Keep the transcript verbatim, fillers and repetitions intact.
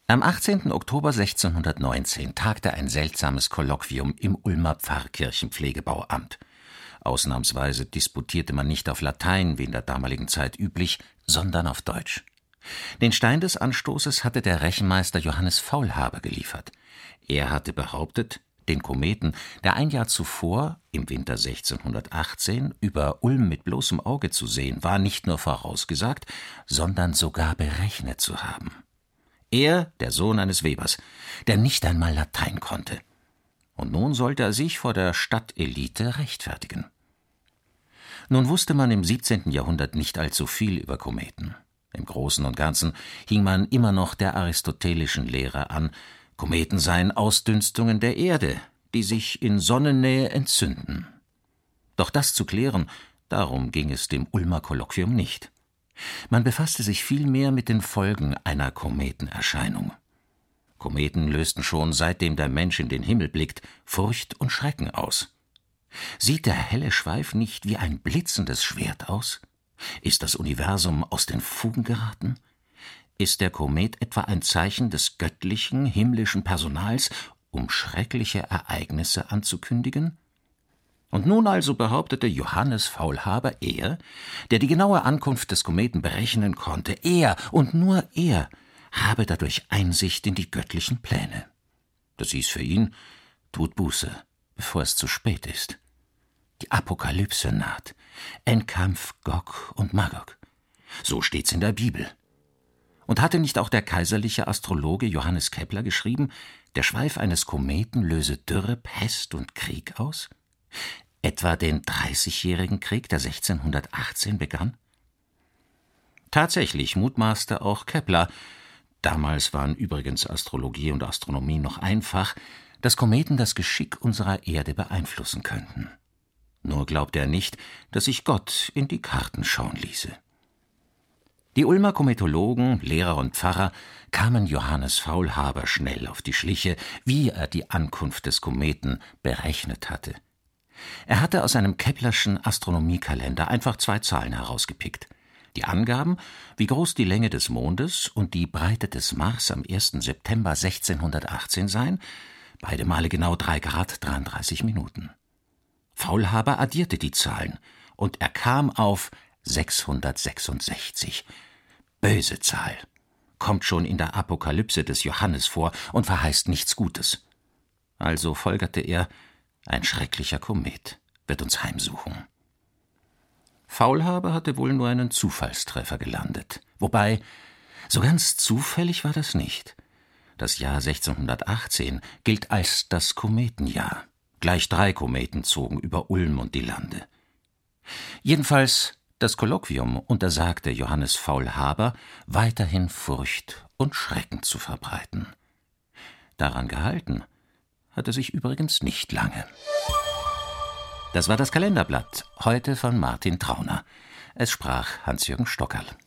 Am achtzehnten Oktober sechzehnhundertneunzehn tagte ein seltsames Kolloquium im Ulmer Pfarrkirchenpflegebauamt. Ausnahmsweise disputierte man nicht auf Latein, wie in der damaligen Zeit üblich, sondern auf Deutsch. Den Stein des Anstoßes hatte der Rechenmeister Johannes Faulhaber geliefert. Er hatte behauptet, den Kometen, der ein Jahr zuvor, im Winter sechzehnhundertachtzehn, über Ulm mit bloßem Auge zu sehen war, nicht nur vorausgesagt, sondern sogar berechnet zu haben. Er, der Sohn eines Webers, der nicht einmal Latein konnte. Und nun sollte er sich vor der Stadtelite rechtfertigen. Nun wusste man im siebzehnten Jahrhundert nicht allzu viel über Kometen. Im Großen und Ganzen hing man immer noch der aristotelischen Lehre an, Kometen seien Ausdünstungen der Erde, die sich in Sonnennähe entzünden. Doch das zu klären, darum ging es dem Ulmer Kolloquium nicht. Man befasste sich vielmehr mit den Folgen einer Kometenerscheinung. Kometen lösten schon seitdem der Mensch in den Himmel blickt, Furcht und Schrecken aus. Sieht der helle Schweif nicht wie ein blitzendes Schwert aus? Ist das Universum aus den Fugen geraten? Ist der Komet etwa ein Zeichen des göttlichen, himmlischen Personals, um schreckliche Ereignisse anzukündigen? Und nun also behauptete Johannes Faulhaber, er, der die genaue Ankunft des Kometen berechnen konnte, er und nur er habe dadurch Einsicht in die göttlichen Pläne. Das hieß für ihn, tut Buße, bevor es zu spät ist. Die Apokalypse naht, Endkampf Gog und Magog. So steht's in der Bibel. Und hatte nicht auch der kaiserliche Astrologe Johannes Kepler geschrieben, der Schweif eines Kometen löse Dürre, Pest und Krieg aus? Etwa den Dreißigjährigen Krieg, der sechzehnhundertachtzehn begann? Tatsächlich mutmaßte auch Kepler, damals waren übrigens Astrologie und Astronomie noch einfach, dass Kometen das Geschick unserer Erde beeinflussen könnten. Nur glaubte er nicht, dass sich Gott in die Karten schauen ließe. Die Ulmer Kometologen, Lehrer und Pfarrer kamen Johannes Faulhaber schnell auf die Schliche, wie er die Ankunft des Kometen berechnet hatte. Er hatte aus einem Keplerschen Astronomiekalender einfach zwei Zahlen herausgepickt. Die Angaben, wie groß die Länge des Mondes und die Breite des Mars am ersten September sechzehnhundertachtzehn seien, beide Male genau drei Grad dreiunddreißig Minuten. Faulhaber addierte die Zahlen und er kam auf sechshundertsechsundsechzig. Böse Zahl. Kommt schon in der Apokalypse des Johannes vor und verheißt nichts Gutes. Also folgerte er, ein schrecklicher Komet wird uns heimsuchen. Faulhaber hatte wohl nur einen Zufallstreffer gelandet. Wobei, so ganz zufällig war das nicht. Das Jahr sechzehnhundertachtzehn gilt als das Kometenjahr. Gleich drei Kometen zogen über Ulm und die Lande. Jedenfalls, das Kolloquium untersagte Johannes Faulhaber, weiterhin Furcht und Schrecken zu verbreiten. Daran gehalten hat er sich übrigens nicht lange. Das war das Kalenderblatt, heute von Martin Trauner. Es sprach Hans-Jürgen Stockerl.